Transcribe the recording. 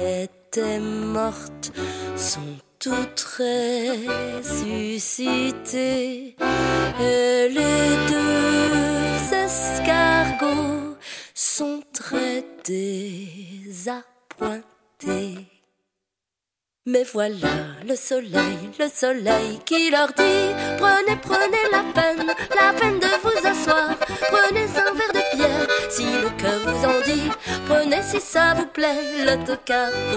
étaient mortes sont toutes ressuscitées, et les deux escargots sont très désappointés. Mais voilà le soleil qui leur dit: prenez la peine de vous asseoir. Prenez un verre de bière si le cœur vous en dit. Prenez si ça vous plaît le tocard.